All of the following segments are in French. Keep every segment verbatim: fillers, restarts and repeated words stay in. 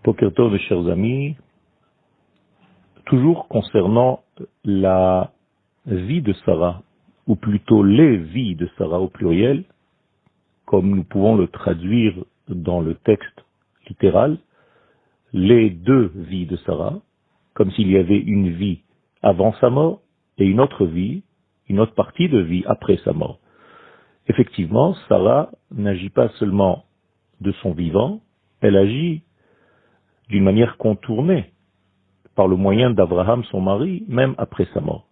Boker Tov, mes chers amis, toujours concernant la vie de Sarah, ou plutôt les vies de Sarah au pluriel, comme nous pouvons le traduire dans le texte littéral, les deux vies de Sarah, comme s'il y avait une vie avant sa mort et une autre vie, une autre partie de vie après sa mort. Effectivement, Sarah n'agit pas seulement de son vivant, elle agit d'une manière contournée par le moyen d'Abraham, son mari, même après sa mort.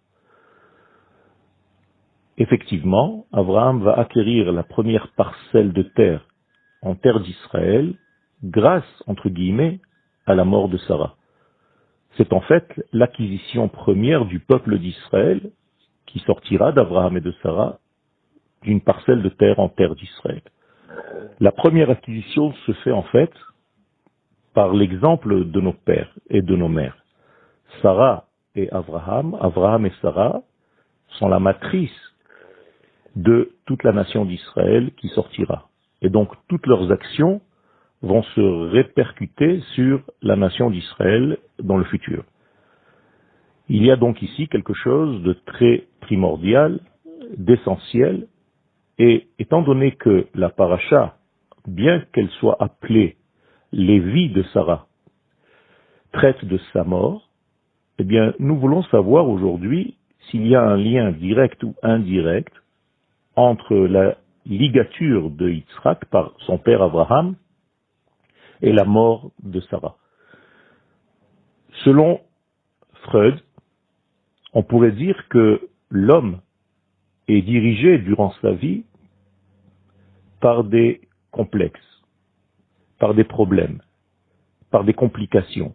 Effectivement, Abraham va acquérir la première parcelle de terre en terre d'Israël grâce, entre guillemets, à la mort de Sarah. C'est en fait l'acquisition première du peuple d'Israël qui sortira d'Abraham et de Sarah d'une parcelle de terre en terre d'Israël. La première acquisition se fait en fait par l'exemple de nos pères et de nos mères. Sarah et Abraham, Abraham et Sarah sont la matrice de toute la nation d'Israël qui sortira. Et donc toutes leurs actions vont se répercuter sur la nation d'Israël dans le futur. Il y a donc ici quelque chose de très primordial, d'essentiel, et étant donné que la paracha, bien qu'elle soit appelée les vies de Sarah, traite de sa mort, eh bien, nous voulons savoir aujourd'hui s'il y a un lien direct ou indirect entre la ligature de Yitzhak par son père Abraham et la mort de Sarah. Selon Freud, on pourrait dire que l'homme est dirigé durant sa vie par des complexes, par des problèmes, par des complications.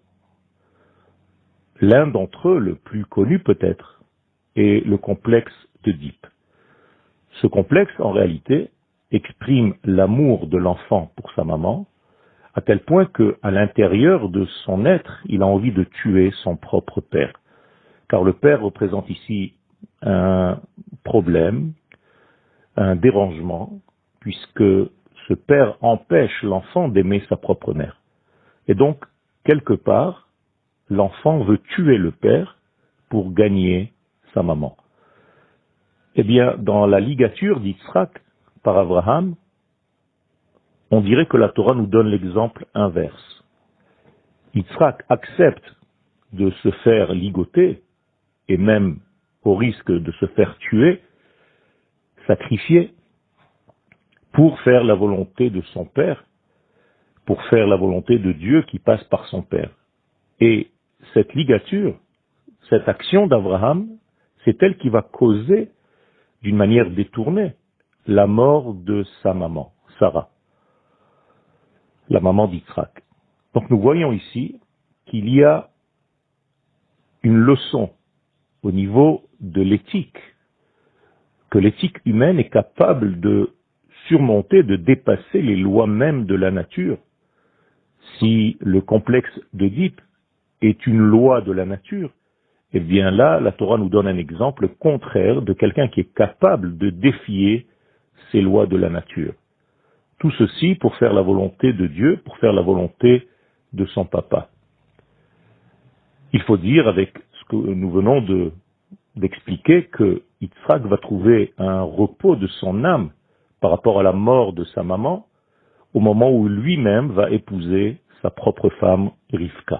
L'un d'entre eux, le plus connu peut-être, est le complexe d'Oedipe. Ce complexe, en réalité, exprime l'amour de l'enfant pour sa maman, à tel point qu'à l'intérieur de son être, il a envie de tuer son propre père. Car le père représente ici un problème, un dérangement, puisque ce père empêche l'enfant d'aimer sa propre mère. Et donc, quelque part, l'enfant veut tuer le père pour gagner sa maman. Eh bien, dans la ligature d'Yitzhak par Abraham, on dirait que la Torah nous donne l'exemple inverse. Yitzhak accepte de se faire ligoter, et même au risque de se faire tuer, sacrifier, pour faire la volonté de son père, pour faire la volonté de Dieu qui passe par son père. Et cette ligature, cette action d'Abraham, c'est elle qui va causer, d'une manière détournée, la mort de sa maman, Sarah, la maman d'Yitzhak. Donc nous voyons ici qu'il y a une leçon au niveau de l'éthique, que l'éthique humaine est capable de surmonter, de dépasser les lois mêmes de la nature. Si le complexe d'Oedipe est une loi de la nature, eh bien là, la Torah nous donne un exemple contraire de quelqu'un qui est capable de défier ces lois de la nature. Tout ceci pour faire la volonté de Dieu, pour faire la volonté de son papa. Il faut dire, avec ce que nous venons de, d'expliquer, que Yitzhak va trouver un repos de son âme par rapport à la mort de sa maman, au moment où lui-même va épouser sa propre femme, Rivka.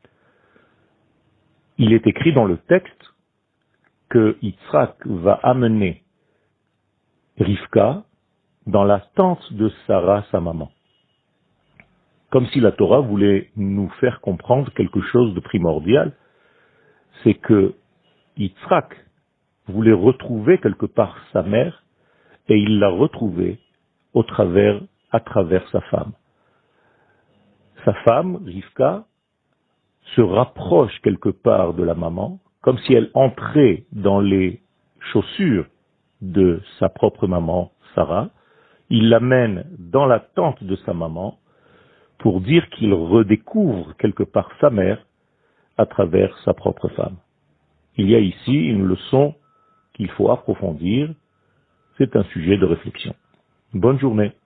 Il est écrit dans le texte que Yitzhak va amener Rivka dans la tente de Sarah, sa maman. Comme si la Torah voulait nous faire comprendre quelque chose de primordial, c'est que Yitzhak voulait retrouver quelque part sa mère, et il l'a retrouvée au travers, à travers sa femme. Sa femme, Rivka, se rapproche quelque part de la maman, comme si elle entrait dans les chaussures de sa propre maman, Sarah. Il l'amène dans la tente de sa maman pour dire qu'il redécouvre quelque part sa mère à travers sa propre femme. Il y a ici une leçon qu'il faut approfondir. C'est un sujet de réflexion. Bonne journée.